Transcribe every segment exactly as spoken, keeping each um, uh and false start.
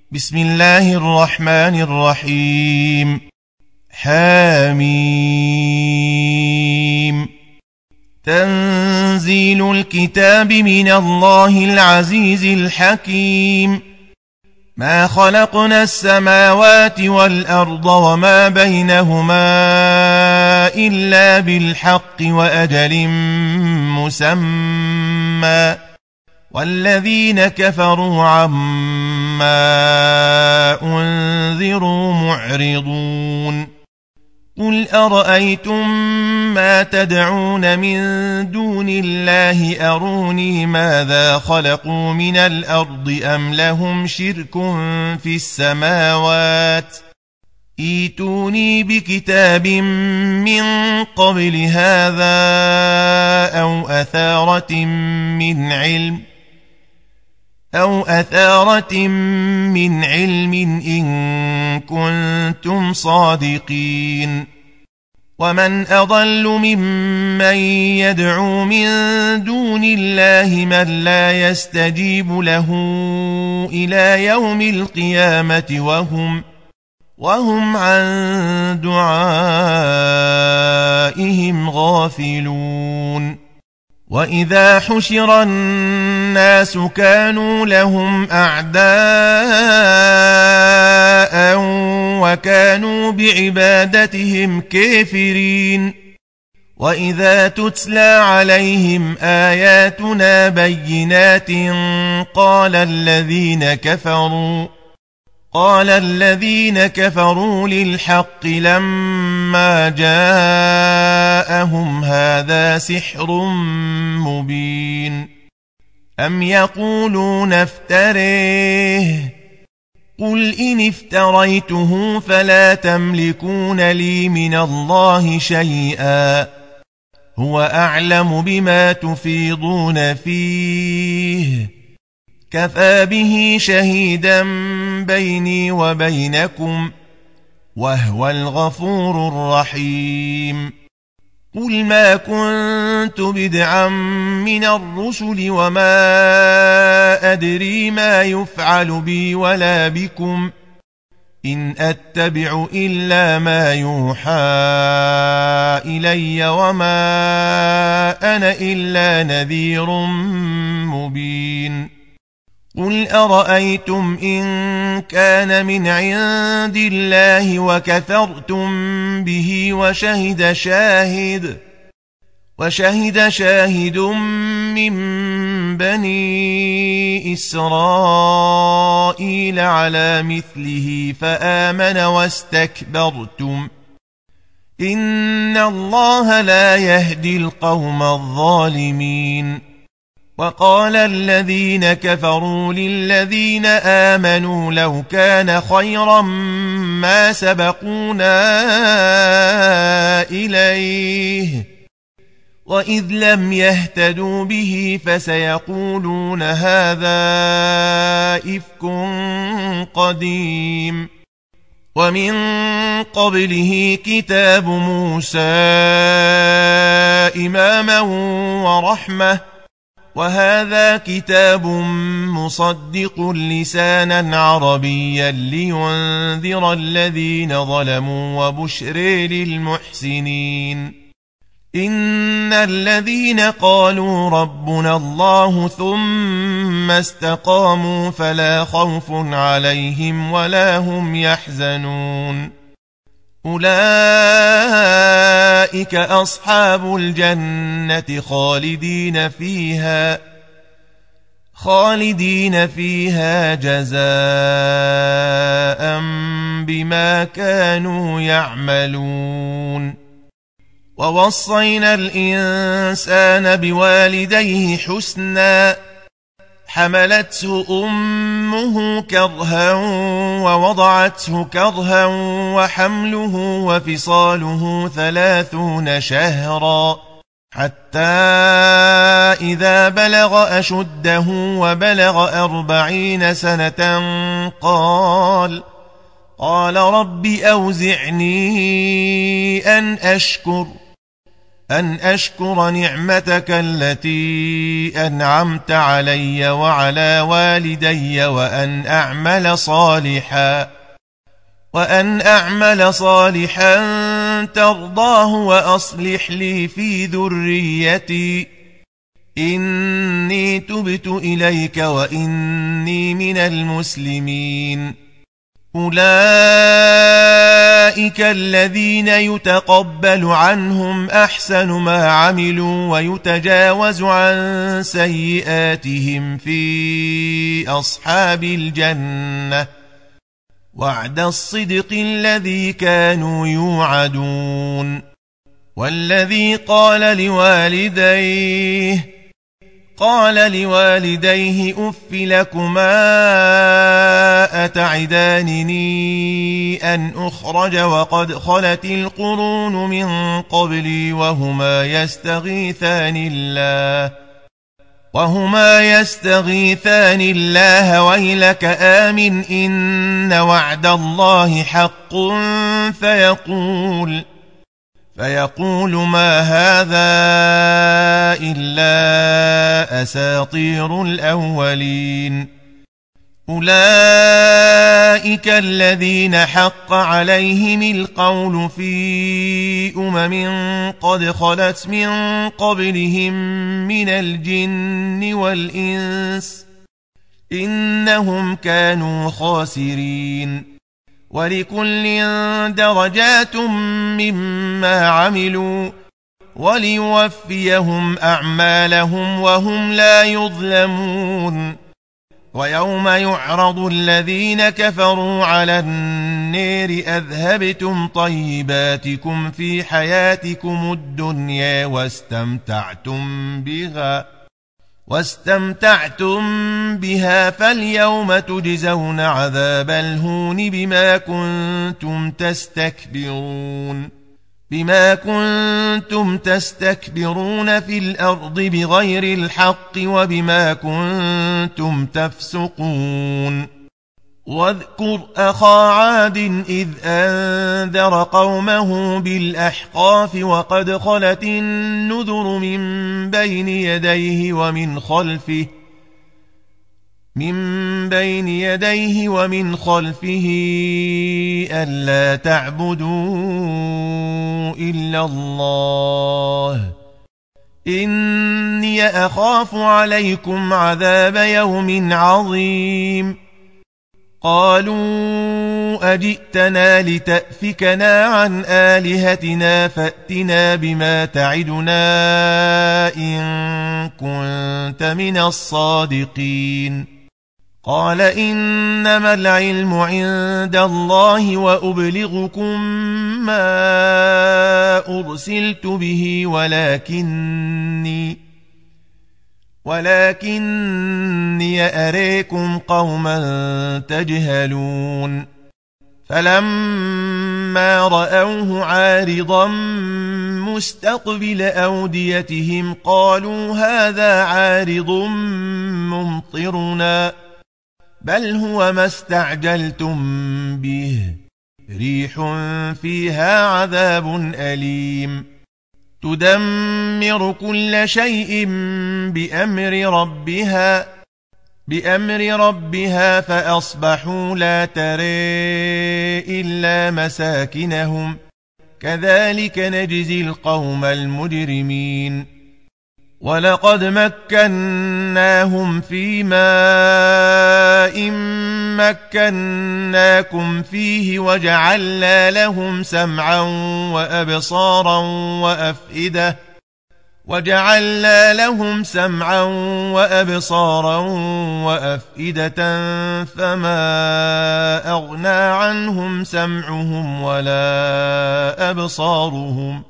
بسم الله الرحمن الرحيم. حميم. تنزيل الكتاب من الله العزيز الحكيم. ما خلقنا السماوات والأرض وما بينهما إلا بالحق وأجل مسمى، والذين كفروا عما أنذروا معرضون. قل أرأيتم ما تدعون من دون الله أروني ماذا خلقوا من الأرض أم لهم شرك في السماوات، ايتوني بكتاب من قبل هذا أو أثارة من علم أو أثارة من علم إن كنتم صادقين. ومن أضل ممن يدعو من دون الله من لا يستجيب له إلى يوم القيامة وهم وهم عن دعائهم غافلون. وإذا حشر الناس كانوا لهم أعداء وكانوا بعبادتهم كافرين. وإذا تتلى عليهم آياتنا بينات قال الذين كفروا قال الذين كفروا للحق لما جاءهم هذا سحر مبين. أم يقولون افتريه، قل إن افتريته فلا تملكون لي من الله شيئا، هو أعلم بما تفيضون فيه، كفى به شهيدا بيني وبينكم وهو الغفور الرحيم. قل ما كنت بدعا من الرسل وما أدري ما يفعل بي ولا بكم، إن أتبع إلا ما يوحى إلي وما أنا إلا نذير مبين. قل أرأيتم إن كان من عند الله وكفرتم به وشهد شاهد وشهد شاهد من بني إسرائيل على مثله فآمن واستكبرتم، إن الله لا يهدي القوم الظالمين. وقال الذين كفروا للذين آمنوا لو كان خيرا ما سبقونا إليه، وإذ لم يهتدوا به فسيقولون هذا إفك قديم. ومن قبله كتاب موسى إماما ورحمة، وهذا كتاب مصدق لسانا عربيا لينذر الذين ظلموا وبشر للمحسنين. إن الذين قالوا ربنا الله ثم استقاموا فلا خوف عليهم ولا هم يحزنون. أولئك أصحاب الجنة خالدين فيها خالدين فيها جزاء بما كانوا يعملون. ووصينا الإنسان بوالديه حسنا، حملته أمه كرها ووضعته كرها وحمله وفصاله ثلاثون شهرا، حتى إذا بلغ أشده وبلغ أربعين سنة قال قال رب أوزعني أن أشكر أن أشكر نعمتك التي أنعمت علي وعلى والدي وأن أعمل صالحا وأن أعمل صالحا ترضاه وأصلح لي في ذريتي إني تبت إليك وإني من المسلمين. أولئك الذين يتقبل عنهم أحسن ما عملوا ويتجاوز عن سيئاتهم في أصحاب الجنة وعد الصدق الذي كانوا يوعدون. والذي قال لوالديه قال لوالديه أف لكما أتعدانني أن أخرج وقد خلت القرون من قبلي وهما يستغيثان الله وهما يستغيثان الله ويلك آمن إن وعد الله حق فيقول فيقول ما هذا إلا أساطير الأولين. أولئك الذين حق عليهم القول في أمم قد خلت من قبلهم من الجن والإنس إنهم كانوا خاسرين. ولكل درجات مما عملوا وليوفيهم أعمالهم وهم لا يظلمون. ويوم يعرض الذين كفروا على النار أذهبتم طيباتكم في حياتكم الدنيا واستمتعتم بها واستمتعتم بها فاليوم تجزون عذاب الهون بما كنتم تستكبرون بما كنتم تستكبرون في الأرض بغير الحق وبما كنتم تفسقون. واذكر أخا عاد إذ أنذر قومه بالأحقاف وقد خلت النذر من بين يديه ومن خلفه من بين يديه ومن خلفه ألا تعبدوا إلا الله إني أخاف عليكم عذاب يوم عظيم. قالوا أجئتنا لتأفكنا عن آلهتنا فأتنا بما تعدنا إن كنت من الصادقين. قال إنما العلم عند الله وأبلغكم ما أرسلت به ولكني ولكني أريكم قوما تجهلون. فلما رأوه عارضا مستقبل أوديتهم قالوا هذا عارض ممطرنا بل هو ما استعجلتم به ريح فيها عذاب أليم تدمر كل شيء بأمر ربها بأمر ربها فأصبحوا لا ترى إلا مساكنهم كذلك نجزي القوم المجرمين. ولقد مكناهم في ماء مكناكم فيه وجعلنا لهم سمعا وأبصارا وأفئدة وجعلنا لهم سمعا وأبصارا وأفئدة فما أغنى عنهم سمعهم ولا أبصارهم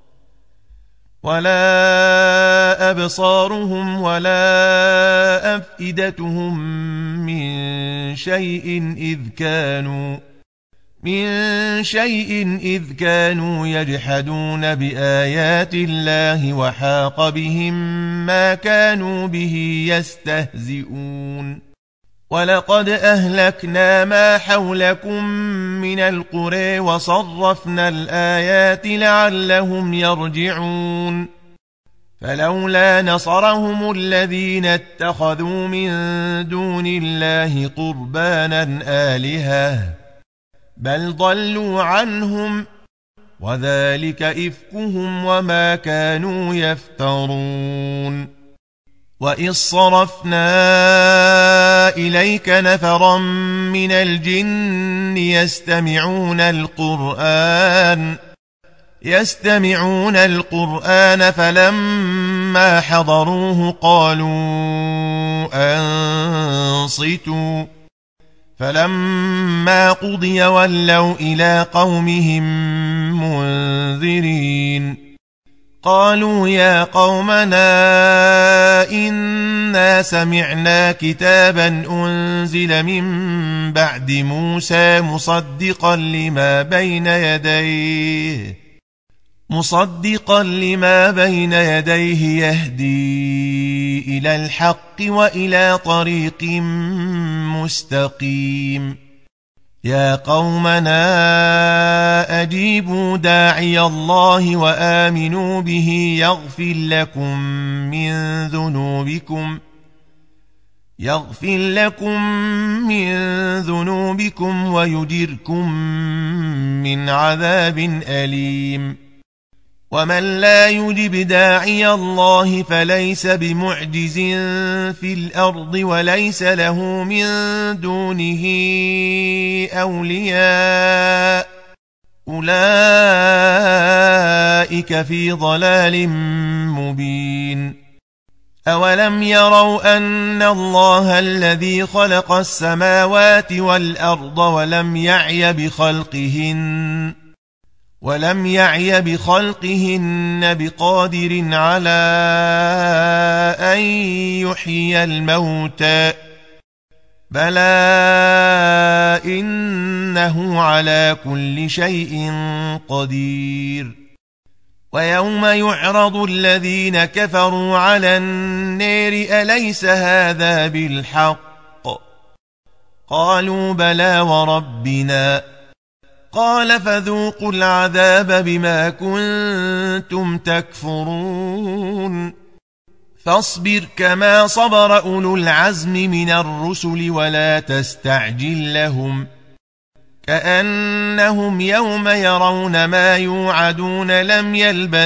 ولا أبصارهم ولا أفئدتهم من شيء إذ كانوا من شيء إذ كانوا يجحدون بآيات الله وحاق بهم ما كانوا به يستهزئون. ولقد أهلكنا ما حولكم من القرى وصرفنا الآيات لعلهم يرجعون فلولا نصرهم الذين اتخذوا من دون الله قربانا آلهة بل ضلوا عنهم وذلك إفكهم وما كانوا يفترون وإذ صرفنا إليك نفرا من الجن يستمعون القرآن يستمعون القرآن فلما حضروه قالوا أنصتوا فلما قضي ولوا إلى قومهم منذرين قالوا يا قومنا إنا سمعنا كتابا أنزل من بعد موسى مصدقا لما بين يديه مصدقا لما بين يديه يهدي إلى الحق وإلى طريق مستقيم يا قومنا أجيبوا داعي الله وآمنوا به يغفر لكم من ذنوبكم يغفر لكم من ذنوبكم ويجركم من عذاب أليم ومن لا يجب داعي الله فليس بمعجز في الأرض وليس له من دونه أولياء أولئك في ضلال مبين أولم يروا أن الله الذي خلق السماوات والأرض ولم يعي بخلقهن ولم يعي بخلقهن بقادر على أن يحيي الموتى بلى إنه على كل شيء قدير ويوم يعرض الذين كفروا على النار أليس هذا بالحق قالوا بلى وربنا قال فذوقوا العذاب بما كنتم تكفرون فاصبر كما صبر أولو العزم من الرسل ولا تستعجل لهم كأنهم يوم يرون ما يوعدون لم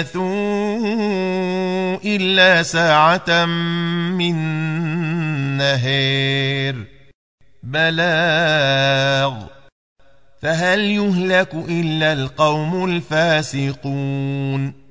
يلبثوا إلا ساعة من نهار بلاغ فهل يهلك إلا القوم الفاسقون